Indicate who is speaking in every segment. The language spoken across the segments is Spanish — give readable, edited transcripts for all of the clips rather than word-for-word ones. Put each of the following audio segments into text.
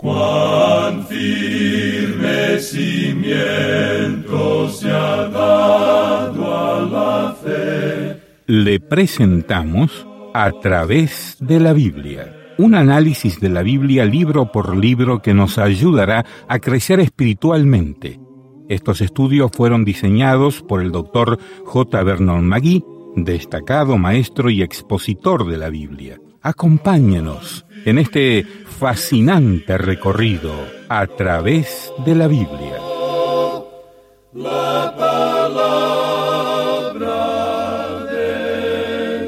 Speaker 1: Cuán firme cimiento se ha dado a la fe.
Speaker 2: Le presentamos A través de la Biblia, un análisis de la Biblia libro por libro que nos ayudará a crecer espiritualmente. Estos estudios fueron diseñados por el Dr. J. Vernon McGee, destacado maestro y expositor de la Biblia. Acompáñenos en este fascinante recorrido a través de la Biblia.
Speaker 1: La palabra de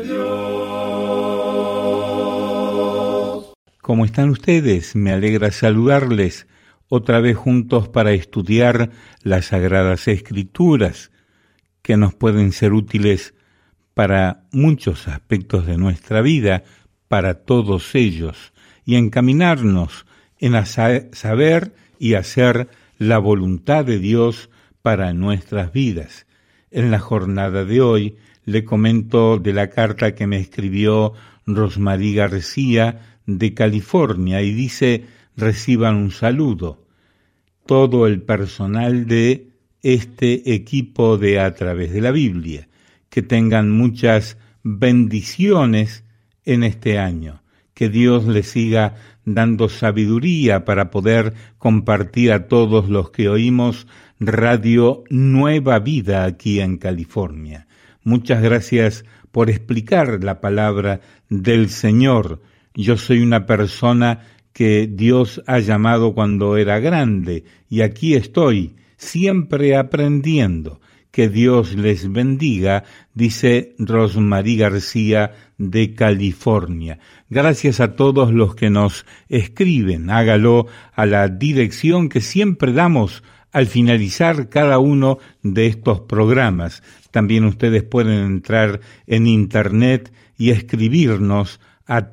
Speaker 1: Dios.
Speaker 2: ¿Cómo están ustedes? Me alegra saludarles otra vez juntos para estudiar las Sagradas Escrituras, que nos pueden ser útiles para muchos aspectos de nuestra vida, para todos ellos, y encaminarnos en saber y hacer la voluntad de Dios para nuestras vidas. En la jornada de hoy le comento de la carta que me escribió Rosmarie García de California y dice: reciban un saludo. Todo el personal de este equipo de A través de la Biblia, que tengan muchas bendiciones en este año, que Dios les siga dando sabiduría para poder compartir a todos los que oímos Radio Nueva Vida aquí en California. Muchas gracias por explicar la palabra del Señor. Yo soy una persona que Dios ha llamado cuando era grande y aquí estoy, siempre aprendiendo. Que Dios les bendiga, dice Rosmarie García de California. Gracias a todos los que nos escriben. Hágalo a la dirección que siempre damos al finalizar cada uno de estos programas. También ustedes pueden entrar en internet y escribirnos a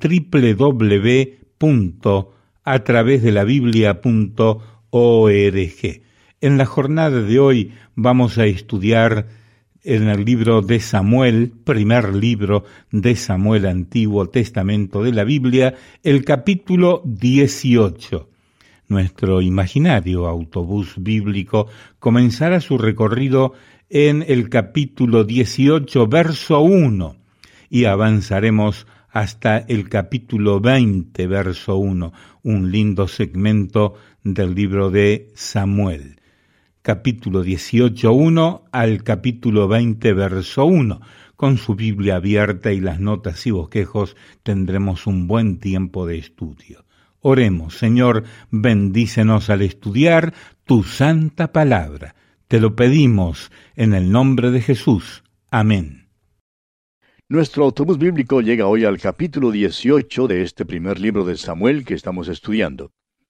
Speaker 2: www.atravesdelabiblia.org. En la jornada de hoy vamos a estudiar en el libro de Samuel, primer libro de Samuel, Antiguo Testamento de la Biblia, el capítulo 18. Nuestro imaginario autobús bíblico comenzará su recorrido en el capítulo 18, verso 1, y avanzaremos hasta el capítulo 20, verso 1, un lindo segmento del libro de Samuel. Capítulo 18, 1 al capítulo 20, verso 1. Con su Biblia abierta y las notas y bosquejos tendremos un buen tiempo de estudio. Oremos. Señor, bendícenos al estudiar tu santa palabra. Te lo pedimos en el nombre de Jesús. Amén.
Speaker 3: Nuestro autobús bíblico llega hoy al capítulo 18 de este primer libro de Samuel que estamos estudiando.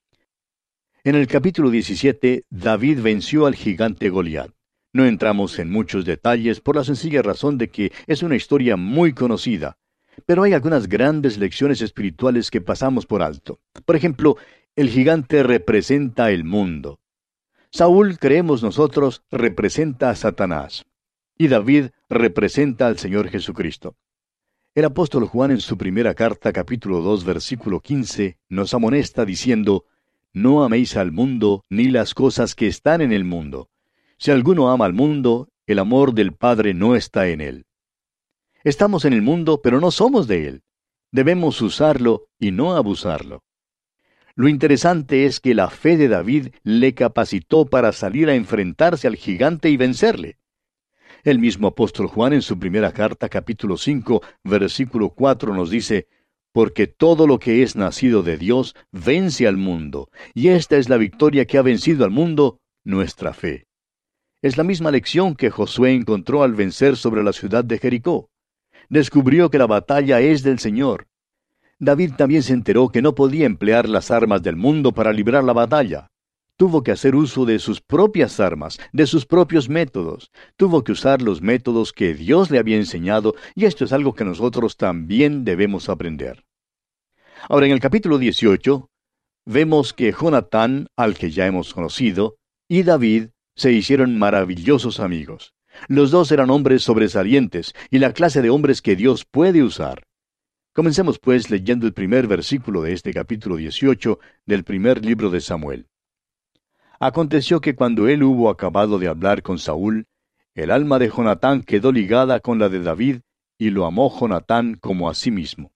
Speaker 3: En el capítulo 17, David venció al gigante Goliat. No entramos en muchos detalles por la sencilla razón de que es una historia muy conocida, pero hay algunas grandes lecciones espirituales que pasamos por alto. Por ejemplo, el gigante representa el mundo. Saúl, creemos nosotros, representa a Satanás, y David representa al Señor Jesucristo. El apóstol Juan en su primera carta, capítulo 2, versículo 15, nos amonesta diciendo: no améis al mundo, ni las cosas que están en el mundo. Si alguno ama al mundo, el amor del Padre no está en él. Estamos en el mundo, pero no somos de él. Debemos usarlo y no abusarlo. Lo interesante es que la fe de David le capacitó para salir a enfrentarse al gigante y vencerle. El mismo apóstol Juan en su primera carta, capítulo 5, versículo 4 nos dice: porque todo lo que es nacido de Dios vence al mundo, y esta es la victoria que ha vencido al mundo, nuestra fe. Es la misma lección que Josué encontró al vencer sobre la ciudad de Jericó. Descubrió que la batalla es del Señor. David también se enteró que no podía emplear las armas del mundo para librar la batalla. Tuvo que hacer uso de sus propias armas, de sus propios métodos. Tuvo que usar los métodos que Dios le había enseñado, y esto es algo que nosotros también debemos aprender. Ahora, en el capítulo 18, vemos que Jonatán, al que ya hemos conocido, y David se hicieron maravillosos amigos. Los dos eran hombres sobresalientes, y la clase de hombres que Dios puede usar. Comencemos pues leyendo el primer versículo de este capítulo 18 del primer libro de Samuel. Aconteció que cuando él hubo acabado de hablar con Saúl, el alma de Jonatán quedó ligada con la de David, y lo amó Jonatán como a sí mismo.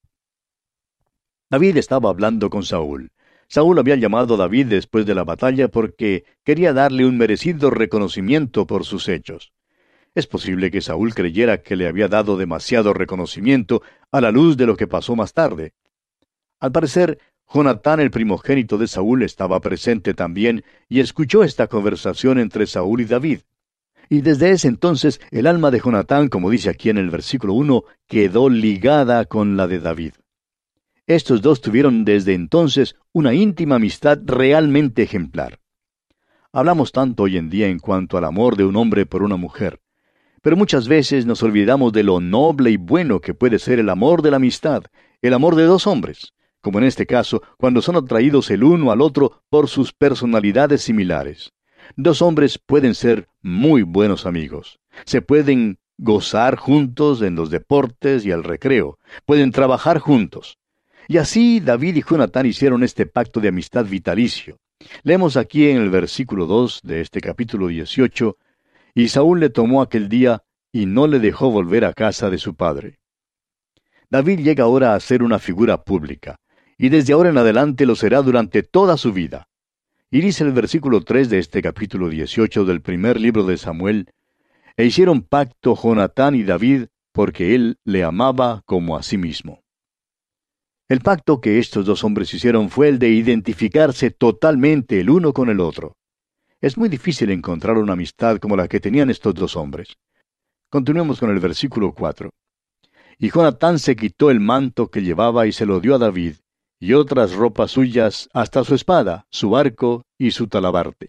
Speaker 3: David estaba hablando con Saúl. Saúl había llamado a David después de la batalla porque quería darle un merecido reconocimiento por sus hechos. Es posible que Saúl creyera que le había dado demasiado reconocimiento a la luz de lo que pasó más tarde. Al parecer, Jonatán, el primogénito de Saúl, estaba presente también y escuchó esta conversación entre Saúl y David. Y desde ese entonces el alma de Jonatán, como dice aquí en el versículo 1, quedó ligada con la de David. Estos dos tuvieron desde entonces una íntima amistad realmente ejemplar. Hablamos tanto hoy en día en cuanto al amor de un hombre por una mujer, pero muchas veces nos olvidamos de lo noble y bueno que puede ser el amor de la amistad, el amor de dos hombres, como en este caso, cuando son atraídos el uno al otro por sus personalidades similares. Dos hombres pueden ser muy buenos amigos. Se pueden gozar juntos en los deportes y el recreo. Pueden trabajar juntos. Y así David y Jonatán hicieron este pacto de amistad vitalicio. Leemos aquí en el versículo 2 de este capítulo 18, y Saúl le tomó aquel día y no le dejó volver a casa de su padre. David llega ahora a ser una figura pública, y desde ahora en adelante lo será durante toda su vida. Y dice el versículo 3 de este capítulo 18 del primer libro de Samuel, e hicieron pacto Jonatán y David, porque él le amaba como a sí mismo. El pacto que estos dos hombres hicieron fue el de identificarse totalmente el uno con el otro. Es muy difícil encontrar una amistad como la que tenían estos dos hombres. Continuemos con el versículo 4. Y Jonatán se quitó el manto que llevaba y se lo dio a David, y otras ropas suyas, hasta su espada, su arco y su talabarte.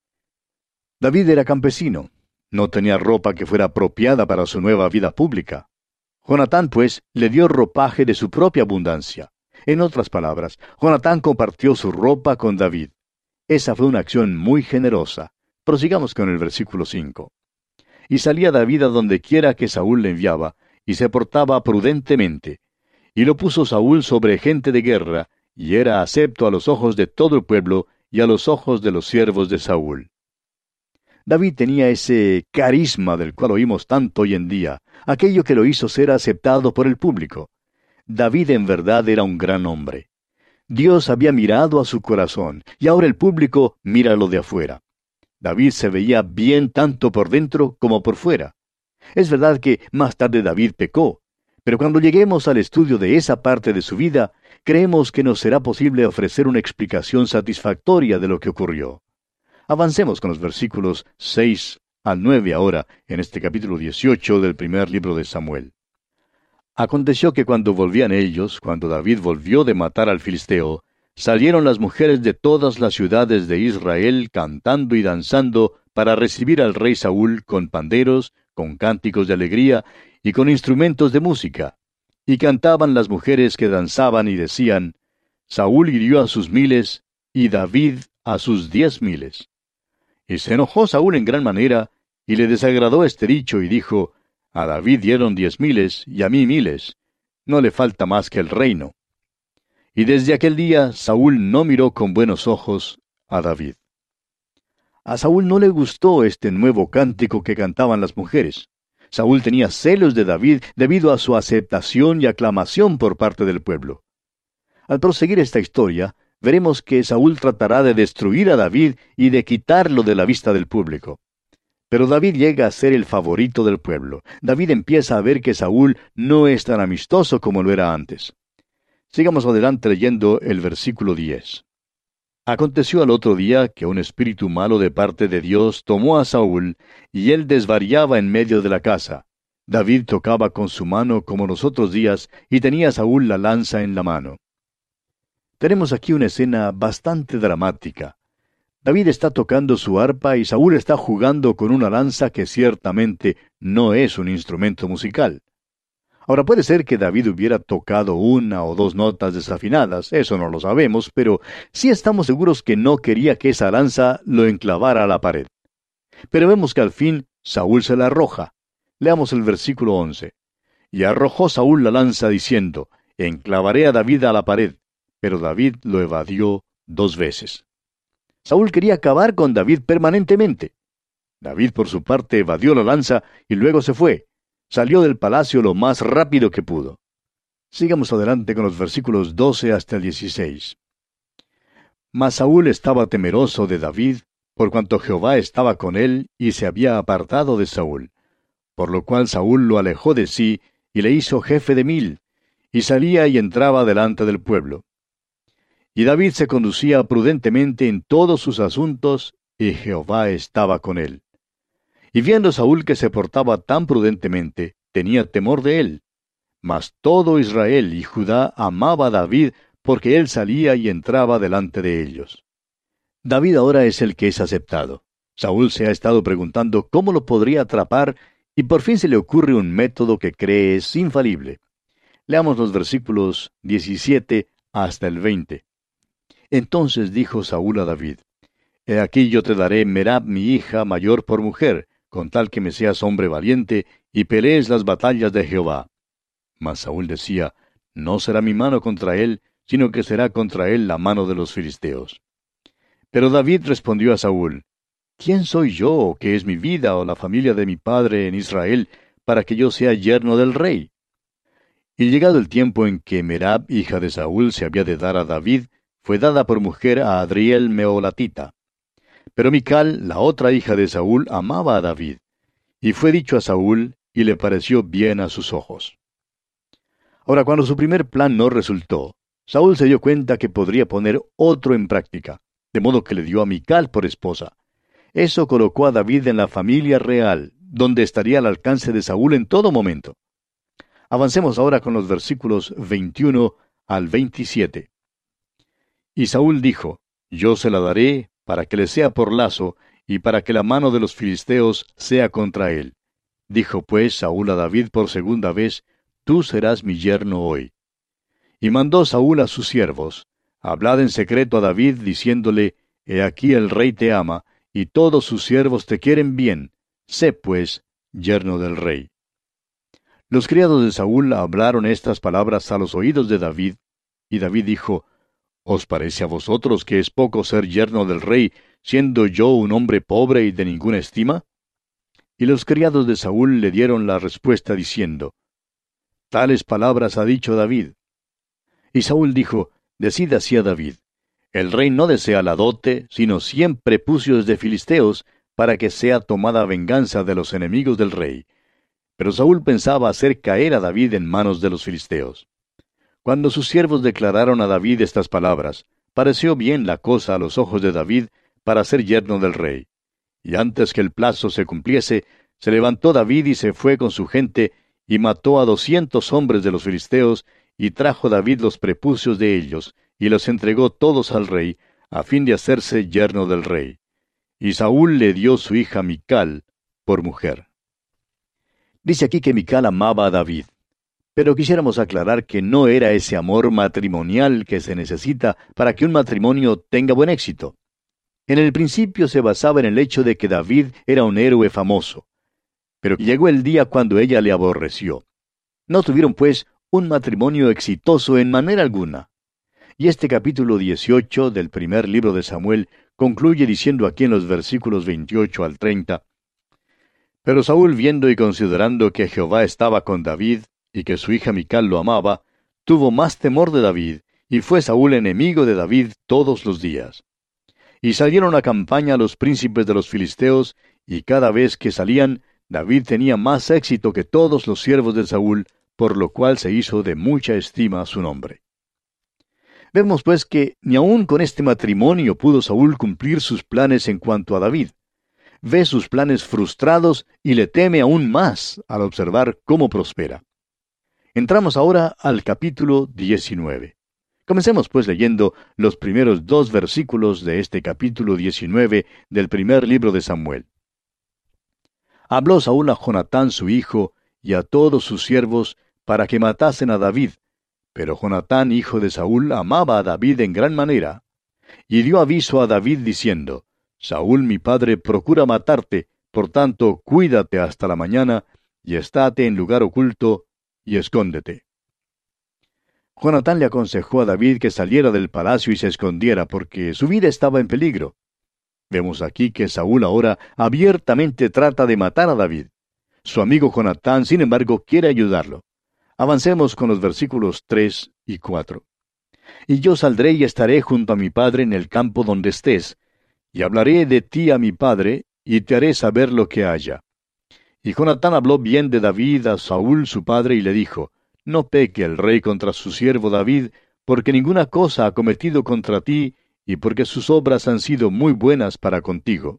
Speaker 3: David era campesino. No tenía ropa que fuera apropiada para su nueva vida pública. Jonatán, pues, le dio ropaje de su propia abundancia. En otras palabras, Jonatán compartió su ropa con David. Esa fue una acción muy generosa. Prosigamos con el versículo 5. Y salía David a donde quiera que Saúl le enviaba, y se portaba prudentemente. Y lo puso Saúl sobre gente de guerra, y era acepto a los ojos de todo el pueblo, y a los ojos de los siervos de Saúl. David tenía ese carisma del cual oímos tanto hoy en día, aquello que lo hizo ser aceptado por el público. David en verdad era un gran hombre. Dios había mirado a su corazón, y ahora el público mira lo de afuera. David se veía bien tanto por dentro como por fuera. Es verdad que más tarde David pecó, pero cuando lleguemos al estudio de esa parte de su vida, creemos que nos será posible ofrecer una explicación satisfactoria de lo que ocurrió. Avancemos con los versículos 6 al 9 ahora, en este capítulo 18 del primer libro de Samuel. Aconteció que cuando volvían ellos, cuando David volvió de matar al filisteo, salieron las mujeres de todas las ciudades de Israel cantando y danzando para recibir al rey Saúl con panderos, con cánticos de alegría y con instrumentos de música. Y cantaban las mujeres que danzaban y decían, Saúl hirió a sus 1000 y David a sus 10,000. Y se enojó Saúl en gran manera, y le desagradó este dicho, y dijo, a David dieron 10,000 y a mí 1000. No le falta más que el reino. Y desde aquel día Saúl no miró con buenos ojos a David. A Saúl no le gustó este nuevo cántico que cantaban las mujeres. Saúl tenía celos de David debido a su aceptación y aclamación por parte del pueblo. Al proseguir esta historia, veremos que Saúl tratará de destruir a David y de quitarlo de la vista del público. Pero David llega a ser el favorito del pueblo. David empieza a ver que Saúl no es tan amistoso como lo era antes. Sigamos adelante leyendo el versículo 10. Aconteció al otro día que un espíritu malo de parte de Dios tomó a Saúl, y él desvariaba en medio de la casa. David tocaba con su mano como los otros días, y tenía Saúl la lanza en la mano. Tenemos aquí una escena bastante dramática. David está tocando su arpa y Saúl está jugando con una lanza que ciertamente no es un instrumento musical. Ahora puede ser que David hubiera tocado 1 o 2 notas desafinadas, eso no lo sabemos, pero sí estamos seguros que no quería que esa lanza lo enclavara a la pared. Pero vemos que al fin Saúl se la arroja. Leamos el versículo 11. Y arrojó Saúl la lanza diciendo, enclavaré a David a la pared. Pero David lo evadió 2 veces. Saúl quería acabar con David permanentemente. David, por su parte, evadió la lanza y luego se fue. Salió del palacio lo más rápido que pudo. Sigamos adelante con los versículos 12 hasta el 16. Mas Saúl estaba temeroso de David, por cuanto Jehová estaba con él y se había apartado de Saúl. Por lo cual Saúl lo alejó de sí y le hizo jefe de 1000, y salía y entraba delante del pueblo. Y David se conducía prudentemente en todos sus asuntos, y Jehová estaba con él. Y viendo Saúl que se portaba tan prudentemente, tenía temor de él. Mas todo Israel y Judá amaba a David, porque él salía y entraba delante de ellos. David ahora es el que es aceptado. Saúl se ha estado preguntando cómo lo podría atrapar, y por fin se le ocurre un método que cree es infalible. Leamos los versículos 17 hasta el 20. Entonces dijo Saúl a David: He aquí yo te daré Merab mi hija mayor por mujer, con tal que me seas hombre valiente, y pelees las batallas de Jehová. Mas Saúl decía: No será mi mano contra él, sino que será contra él la mano de los filisteos. Pero David respondió a Saúl: ¿Quién soy yo, o qué es mi vida, o la familia de mi padre en Israel, para que yo sea yerno del rey? Y llegado el tiempo en que Merab, hija de Saúl, se había de dar a David, fue dada por mujer a Adriel Meolatita. Pero Mical, la otra hija de Saúl, amaba a David. Y fue dicho a Saúl, y le pareció bien a sus ojos. Ahora, cuando su primer plan no resultó, Saúl se dio cuenta que podría poner otro en práctica, de modo que le dio a Mical por esposa. Eso colocó a David en la familia real, donde estaría al alcance de Saúl en todo momento. Avancemos ahora con los versículos 21 al 27. Y Saúl dijo: Yo se la daré para que le sea por lazo, y para que la mano de los filisteos sea contra él. Dijo pues Saúl a David por segunda vez: Tú serás mi yerno hoy. Y mandó Saúl a sus siervos: Hablad en secreto a David, diciéndole: He aquí el rey te ama, y todos sus siervos te quieren bien. Sé pues yerno del rey. Los criados de Saúl hablaron estas palabras a los oídos de David, y David dijo: ¿Os parece a vosotros que es poco ser yerno del rey, siendo yo un hombre pobre y de ninguna estima? Y los criados de Saúl le dieron la respuesta diciendo: Tales palabras ha dicho David. Y Saúl dijo: Decid así a David: El rey no desea la dote, sino 100 prepucios de filisteos, para que sea tomada venganza de los enemigos del rey. Pero Saúl pensaba hacer caer a David en manos de los filisteos. Cuando sus siervos declararon a David estas palabras, pareció bien la cosa a los ojos de David para ser yerno del rey. Y antes que el plazo se cumpliese, se levantó David y se fue con su gente, y mató a 200 hombres de los filisteos, y trajo David los prepucios de ellos, y los entregó todos al rey, a fin de hacerse yerno del rey. Y Saúl le dio su hija Mical por mujer. Dice aquí que Mical amaba a David. Pero quisiéramos aclarar que no era ese amor matrimonial que se necesita para que un matrimonio tenga buen éxito. En el principio se basaba en el hecho de que David era un héroe famoso. Pero llegó el día cuando ella le aborreció. No tuvieron, pues, un matrimonio exitoso en manera alguna. Y este capítulo 18 del primer libro de Samuel concluye diciendo aquí en los versículos 28 al 30: Pero Saúl, viendo y considerando que Jehová estaba con David, y que su hija Mical lo amaba, tuvo más temor de David, y fue Saúl enemigo de David todos los días. Y salieron a campaña los príncipes de los filisteos, y cada vez que salían, David tenía más éxito que todos los siervos de Saúl, por lo cual se hizo de mucha estima su nombre. Vemos pues que ni aun con este matrimonio pudo Saúl cumplir sus planes en cuanto a David. Ve sus planes frustrados y le teme aún más al observar cómo prospera. Entramos ahora al capítulo 19. Comencemos pues leyendo los primeros 2 versículos de este capítulo 19 del primer libro de Samuel. Habló Saúl a Jonatán su hijo y a todos sus siervos para que matasen a David, pero Jonatán hijo de Saúl amaba a David en gran manera. Y dio aviso a David diciendo: Saúl mi padre procura matarte, por tanto cuídate hasta la mañana, y estate en lugar oculto, y escóndete. Jonatán le aconsejó a David que saliera del palacio y se escondiera, porque su vida estaba en peligro. Vemos aquí que Saúl ahora abiertamente trata de matar a David. Su amigo Jonatán, sin embargo, quiere ayudarlo. Avancemos con los versículos 3 y 4. Y yo saldré y estaré junto a mi padre en el campo donde estés, y hablaré de ti a mi padre, y te haré saber lo que haya. Y Jonatán habló bien de David a Saúl su padre, y le dijo, no peque el rey contra su siervo David, porque ninguna cosa ha cometido contra ti, y porque sus obras han sido muy buenas para contigo.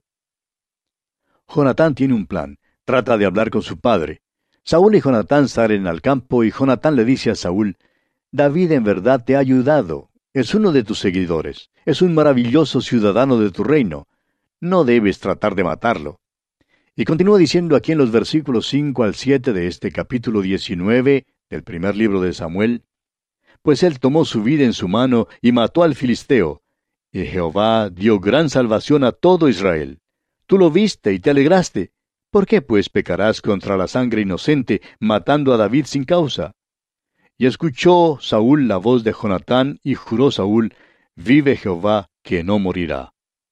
Speaker 3: Jonatán tiene un plan, trata de hablar con su padre. Saúl y Jonatán salen al campo, y Jonatán le dice a Saúl, David en verdad te ha ayudado, es uno de tus seguidores, es un maravilloso ciudadano de tu reino, no debes tratar de matarlo. Y continúa diciendo aquí en los versículos 5 al 7 de este capítulo 19 del primer libro de Samuel, pues él tomó su vida en su mano y mató al filisteo, y Jehová dio gran salvación a todo Israel. Tú lo viste y te alegraste. ¿Por qué pues pecarás contra la sangre inocente, matando a David sin causa? Y escuchó Saúl la voz de Jonatán, y juró Saúl, vive Jehová, que no morirá.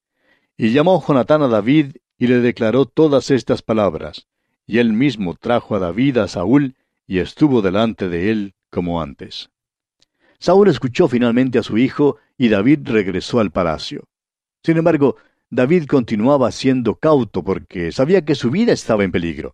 Speaker 3: Y llamó Jonatán a David, y le declaró todas estas palabras. Y él mismo trajo a David a Saúl, y estuvo delante de él como antes. Saúl escuchó finalmente a su hijo, y David regresó al palacio. Sin embargo, David continuaba siendo cauto porque sabía que su vida estaba en peligro.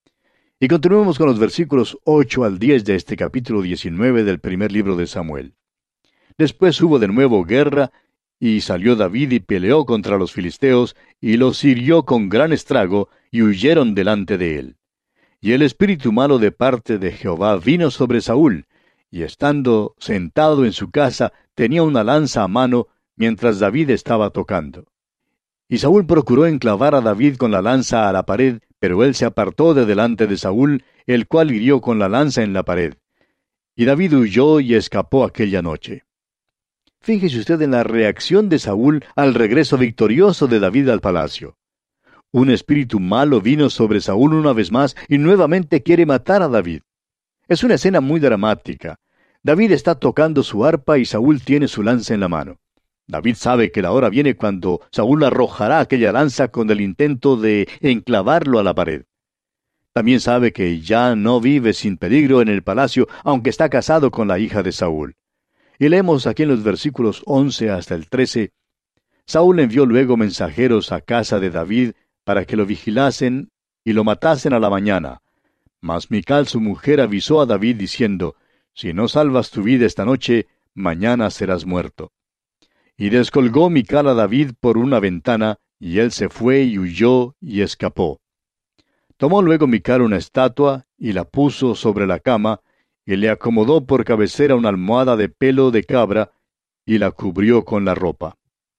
Speaker 3: Y continuemos con los versículos 8 al 10 de este capítulo 19 del primer libro de Samuel. Después hubo de nuevo guerra, y salió David y peleó contra los filisteos, y los hirió con gran estrago, y huyeron delante de él. Y el espíritu malo de parte de Jehová vino sobre Saúl, y estando sentado en su casa, tenía una lanza a mano, mientras David estaba tocando. Y Saúl procuró enclavar a David con la lanza a la pared, pero él se apartó de delante de Saúl, el cual hirió con la lanza en la pared. Y David huyó y escapó aquella noche. Fíjese usted en la reacción de Saúl al regreso victorioso de David al palacio. Un espíritu malo vino sobre Saúl una vez más y nuevamente quiere matar a David. Es una escena muy dramática. David está tocando su arpa y Saúl tiene su lanza en la mano. David sabe que la hora viene cuando Saúl arrojará aquella lanza con el intento de enclavarlo a la pared. También sabe que ya no vive sin peligro en el palacio, aunque está casado con la hija de Saúl. Y leemos aquí en los versículos 11 hasta el 13, Saúl envió luego mensajeros a casa de David para que lo vigilasen y lo matasen a la mañana. Mas Mical su mujer avisó a David diciendo, si no salvas tu vida esta noche, mañana serás muerto. Y descolgó Mical a David por una ventana, y él se fue y huyó y escapó. Tomó luego Mical una estatua, y la puso sobre la cama, y le acomodó por cabecera una almohada de pelo de cabra, y la cubrió con la ropa.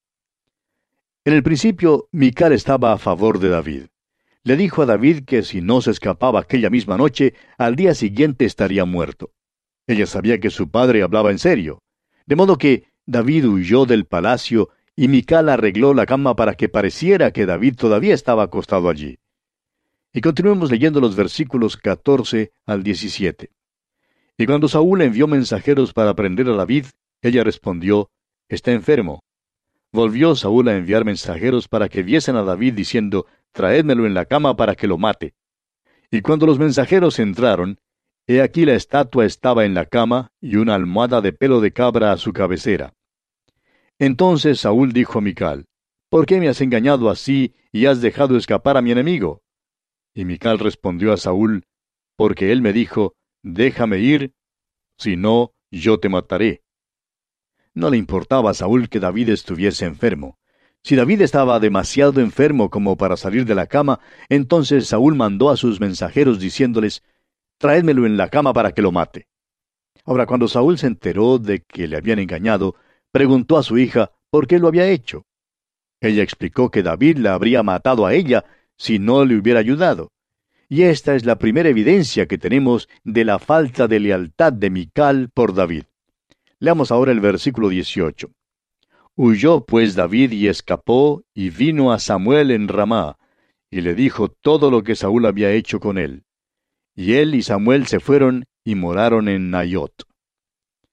Speaker 3: En el principio, Mical estaba a favor de David. Le dijo a David que si no se escapaba aquella misma noche, al día siguiente estaría muerto. Ella sabía que su padre hablaba en serio. De modo que David huyó del palacio, y Mical arregló la cama para que pareciera que David todavía estaba acostado allí. Y continuemos leyendo los versículos 14 al 17. Y cuando Saúl envió mensajeros para prender a David, ella respondió, está enfermo. Volvió Saúl a enviar mensajeros para que viesen a David, diciendo, traédmelo en la cama para que lo mate. Y cuando los mensajeros entraron, he aquí la estatua estaba en la cama, y una almohada de pelo de cabra a su cabecera. Entonces Saúl dijo a Mical, ¿por qué me has engañado así, y has dejado escapar a mi enemigo? Y Mical respondió a Saúl, porque él me dijo, déjame ir, si no, yo te mataré. No le importaba a Saúl que David estuviese enfermo. Si David estaba demasiado enfermo como para salir de la cama, entonces Saúl mandó a sus mensajeros diciéndoles, traédmelo en la cama para que lo mate. Ahora, cuando Saúl se enteró de que le habían engañado, preguntó a su hija por qué lo había hecho. Ella explicó que David la habría matado a ella si no le hubiera ayudado. Y esta es la primera evidencia que tenemos de la falta de lealtad de Mical por David. Leamos ahora el versículo 18. Huyó pues David y escapó, y vino a Samuel en Ramá, y le dijo todo lo que Saúl había hecho con él. Y él y Samuel se fueron y moraron en Naiot.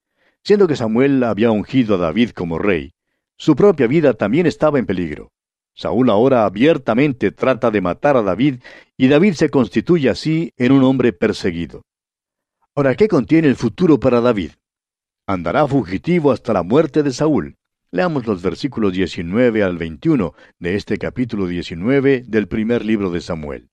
Speaker 3: Siendo que Samuel había ungido a David como rey, su propia vida también estaba en peligro. Saúl ahora abiertamente trata de matar a David, y David se constituye así en un hombre perseguido. Ahora, ¿qué contiene el futuro para David? Andará fugitivo hasta la muerte de Saúl. Leamos los versículos 19 al 21 de este capítulo 19 del primer libro de Samuel.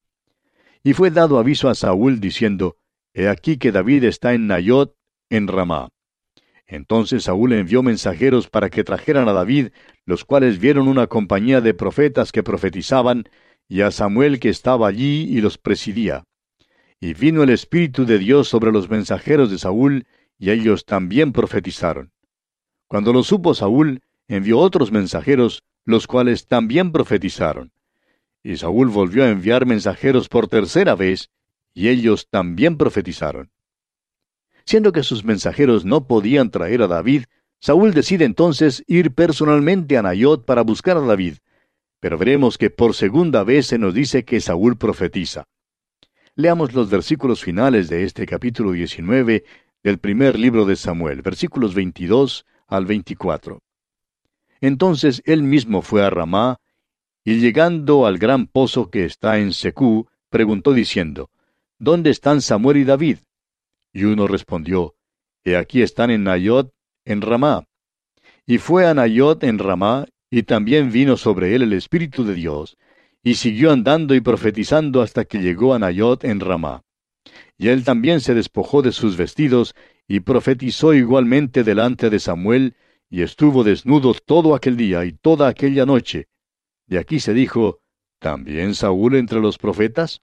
Speaker 3: Y fue dado aviso a Saúl diciendo, He aquí que David está en Nayot, en Ramá. Entonces Saúl envió mensajeros para que trajeran a David, los cuales vieron una compañía de profetas que profetizaban, y a Samuel que estaba allí y los presidía. Y vino el Espíritu de Dios sobre los mensajeros de Saúl, y ellos también profetizaron. Cuando lo supo Saúl, envió otros mensajeros, los cuales también profetizaron. Y Saúl volvió a enviar mensajeros por tercera vez, y ellos también profetizaron. Siendo que sus mensajeros no podían traer a David, Saúl decide entonces ir personalmente a Nayot para buscar a David. Pero veremos que por segunda vez se nos dice que Saúl profetiza. Leamos los versículos finales de este capítulo 19 del primer libro de Samuel, versículos 22 al 24. Entonces él mismo fue a Ramá, y llegando al gran pozo que está en Secú, preguntó diciendo, ¿Dónde están Samuel y David? Y uno respondió, He aquí están en Nayot, en Ramá. Y fue a Nayot en Ramá, y también vino sobre él el Espíritu de Dios, y siguió andando y profetizando hasta que llegó a Nayot en Ramá. Y él también se despojó de sus vestidos, y profetizó igualmente delante de Samuel, y estuvo desnudo todo aquel día y toda aquella noche. De aquí se dijo, ¿también Saúl entre los profetas?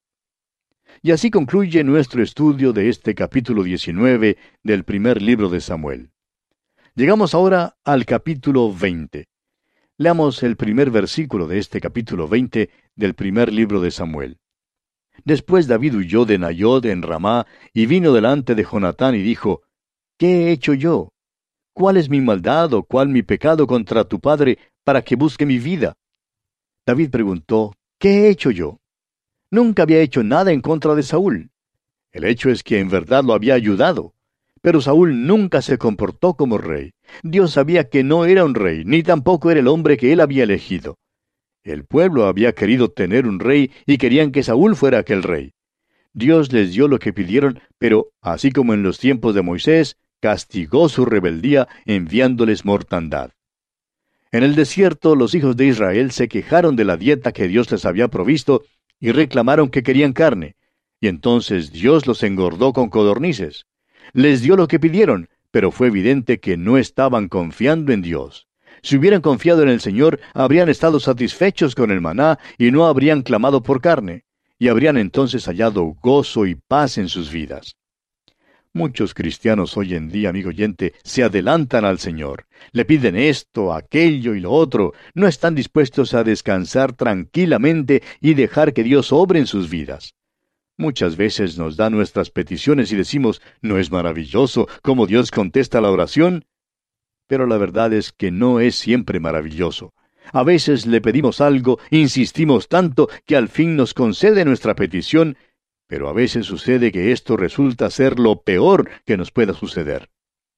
Speaker 3: Y así concluye nuestro estudio de este capítulo 19 del primer libro de Samuel. Llegamos ahora al capítulo 20. Leamos el primer versículo de este capítulo 20 del primer libro de Samuel. Después David huyó de Nayot en Ramá, y vino delante de Jonatán y dijo, ¿Qué he hecho yo? ¿Cuál es mi maldad o cuál mi pecado contra tu padre para que busque mi vida? David preguntó, ¿qué he hecho yo? Nunca había hecho nada en contra de Saúl. El hecho es que en verdad lo había ayudado. Pero Saúl nunca se comportó como rey. Dios sabía que no era un rey, ni tampoco era el hombre que él había elegido. El pueblo había querido tener un rey y querían que Saúl fuera aquel rey. Dios les dio lo que pidieron, pero, así como en los tiempos de Moisés, castigó su rebeldía enviándoles mortandad. En el desierto, los hijos de Israel se quejaron de la dieta que Dios les había provisto y reclamaron que querían carne. Y entonces Dios los engordó con codornices. Les dio lo que pidieron, pero fue evidente que no estaban confiando en Dios. Si hubieran confiado en el Señor, habrían estado satisfechos con el maná y no habrían clamado por carne, y habrían entonces hallado gozo y paz en sus vidas. Muchos cristianos hoy en día, amigo oyente, se adelantan al Señor. Le piden esto, aquello y lo otro. No están dispuestos a descansar tranquilamente y dejar que Dios obre en sus vidas. Muchas veces nos da nuestras peticiones y decimos, ¿no es maravilloso cómo Dios contesta la oración? Pero la verdad es que no es siempre maravilloso. A veces le pedimos algo, insistimos tanto que al fin nos concede nuestra petición, pero a veces sucede que esto resulta ser lo peor que nos pueda suceder.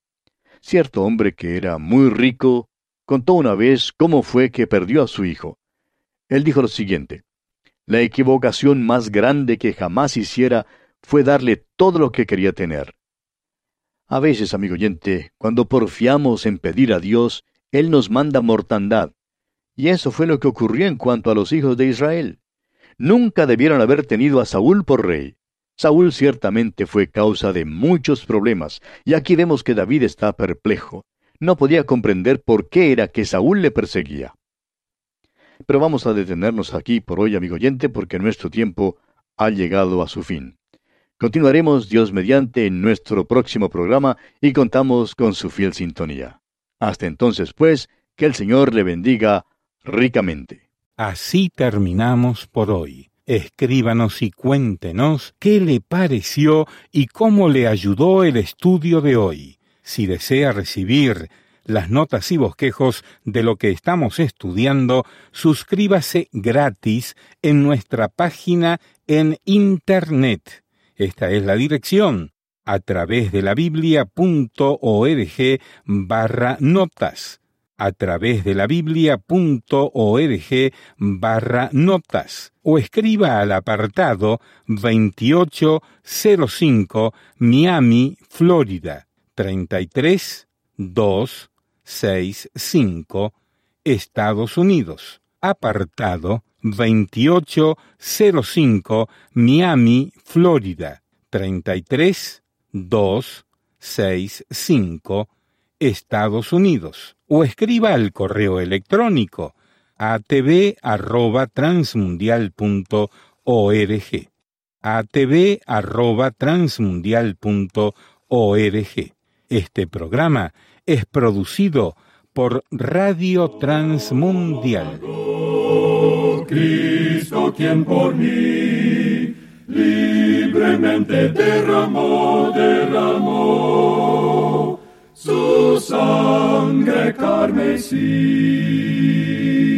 Speaker 3: Cierto hombre que era muy rico contó una vez cómo fue que perdió a su hijo. Él dijo lo siguiente: la equivocación más grande que jamás hiciera fue darle todo lo que quería tener. A veces, amigo oyente, cuando porfiamos en pedir a Dios, Él nos manda mortandad. Y eso fue lo que ocurrió en cuanto a los hijos de Israel. Nunca debieron haber tenido a Saúl por rey. Saúl ciertamente fue causa de muchos problemas, y aquí vemos que David está perplejo. No podía comprender por qué era que Saúl le perseguía. Pero vamos a detenernos aquí por hoy, amigo oyente, porque nuestro tiempo ha llegado a su fin. Continuaremos, Dios mediante, en nuestro próximo programa y contamos con su fiel sintonía. Hasta entonces, pues, que el Señor le bendiga ricamente.
Speaker 2: Así terminamos por hoy. Escríbanos y cuéntenos qué le pareció y cómo le ayudó el estudio de hoy. Si desea recibir las notas y bosquejos de lo que estamos estudiando, suscríbase gratis en nuestra página en Internet. Esta es la dirección: a través de la biblia.org/notas, a través de la biblia.org/notas, o escriba al apartado 2805 Miami, Florida, 33265, Estados Unidos. Apartado 2805 Miami, Florida, 33265, Estados Unidos. O escriba al correo electrónico atv@transmundial.org, atv@transmundial.org. Este programa es producido por Radio Transmundial.
Speaker 1: Cristo, quien por mí libremente derramó su sangre carmesí.